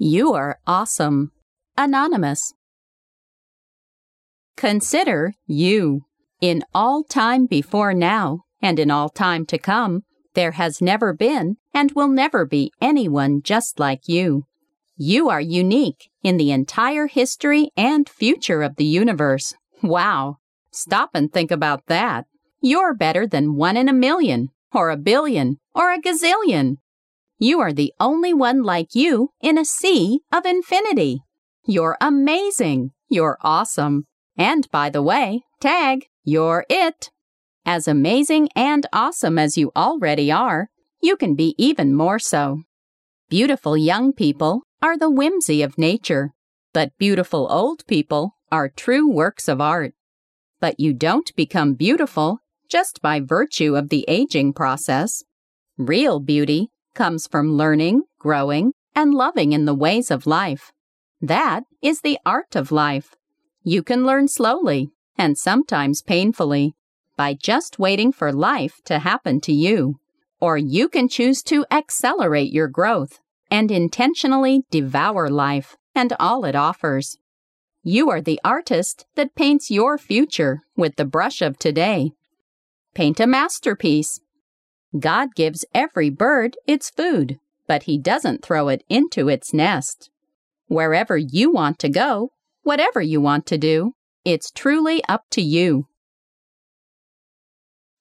You are awesome. Anonymous. Consider you. In all time before now, and in all time to come, there has never been and will never be anyone just like you. You are unique in the entire history and future of the universe. Wow! Stop and think about that. You're better than 1 in a million, or a billion, or a gazillion. You are the only one like you in a sea of infinity. You're amazing. You're awesome. And by the way, tag, you're it. As amazing and awesome as you already are, you can be even more so. Beautiful young people are the whimsy of nature, but beautiful old people are true works of art. But you don't become beautiful just by virtue of the aging process. Real beauty comes from learning, growing, and loving in the ways of life. That is the art of life. You can learn slowly, and sometimes painfully, by just waiting for life to happen to you. Or you can choose to accelerate your growth and intentionally devour life and all it offers. You are the artist that paints your future with the brush of today. Paint a masterpiece. God gives every bird its food, but He doesn't throw it into its nest. Wherever you want to go, whatever you want to do, it's truly up to you.